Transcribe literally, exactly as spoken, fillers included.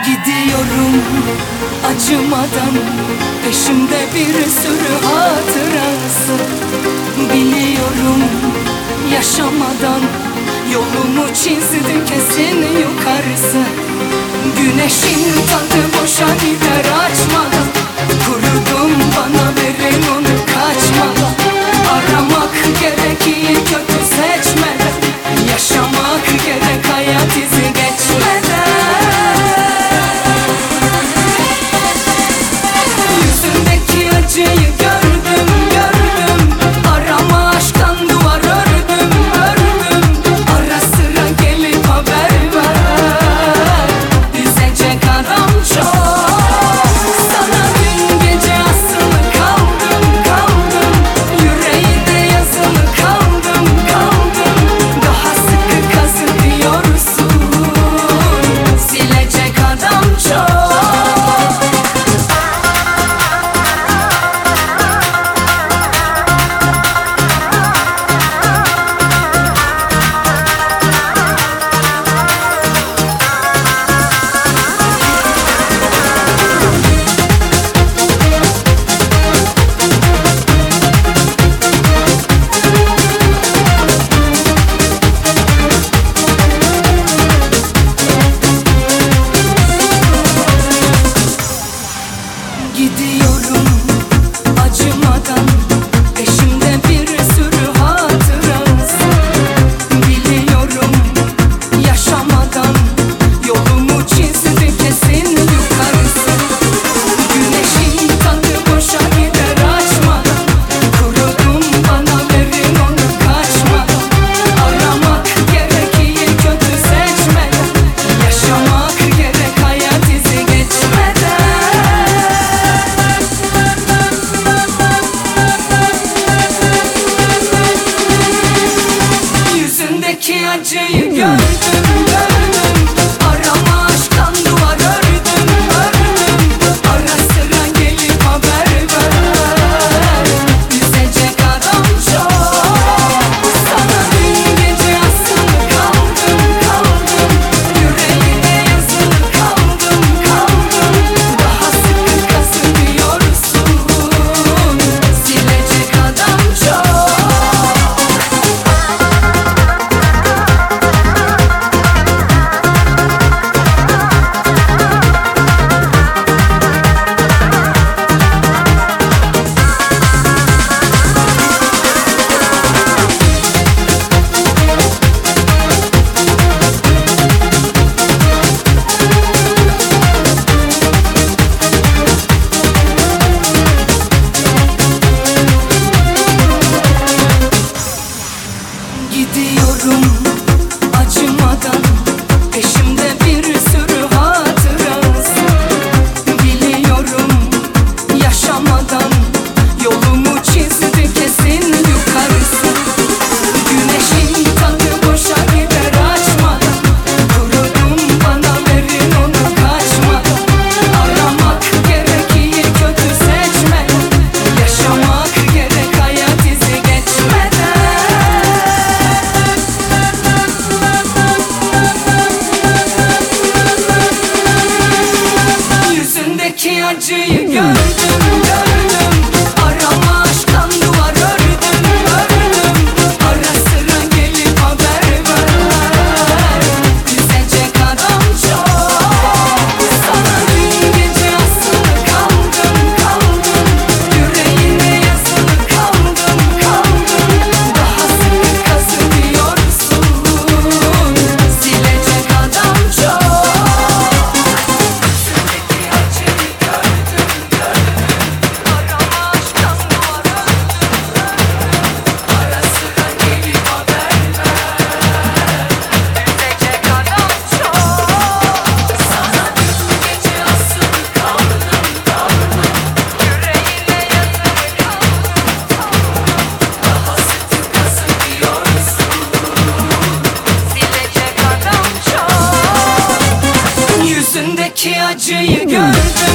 Gidiyorum acımadan, peşimde bir sürü hatırası. Biliyorum yaşamadan, yolumu çizdi kesin yukarısı. Güneşin tadı boşa gider açmadan, kurudum bana verin onu kaçmadan. Aramak gerek iyi kötü seçmeden, yaşamak gerek hayat izi geçmeden. Yüzündeki acıyı gördüm gördüm, arama aşktan duvar ördüm ördüm. Ara sıra gelip haber ver, üzecek adam çok. Sana dün gece asılı kaldım kaldım, yüreğinde yazılı kaldım kaldım. Daha sıkı kazı diyorsun, silecek adam çok. Gidiyorum acımadan, peşimde bir sürü hatırası. Biliyorum yaşamadan, yolumu çizdi kesin yukarısı. Güneşin tadı boşa gider açmadan, kurudum bana verin onu kaçmadan. Aramak gerek iyi kötü seçmeden, yaşamak gerek hayat izi geçmeden. Yüzündeki acıyı gördüm gördüm, arama aşktan duvar ördüm ördüm. Ara sıra gelip haber ver, üzecek adam çok. Sana dün gece asılı kaldım kaldım, yüreğine yazılı kaldım kaldım. Daha sıkı kazı diyorsun, silecek adam çok. Gidiyorum acımadan, peşimde bir sürü hatırası. Biliyorum yaşamadan, yolumu çizdi kesin yukarısı. Güneşin tadı boşa gider açmadan, kurudum bana verin onu kaçmadan. Aramak gerek iyi kötü seçmeden, yaşamak gerek hayat izi geçmeden. Yüzündeki acıyı gördüm gördüm, arama aşktan duvar ördüm ördüm. Ara sıra gelip haber ver, üzecek adam çok. Sana dün gece asılı kaldım kaldım, yüreğine yazılı kaldım kaldım. Daha sıkı kazı diyorsun, silecek adam çok. Yüzündeki acıyı gördüm gördüm, arama aşktan duvar ördüm ördüm. Ara sıra gelip haber ver, üzecek adam çok. Sana dün gece asılı kaldım kaldım, yüreğine yazılı kaldım kaldım. Daha sıkı kazı diyorsun, silecek adam çok. Yüzündeki acıyı gördüm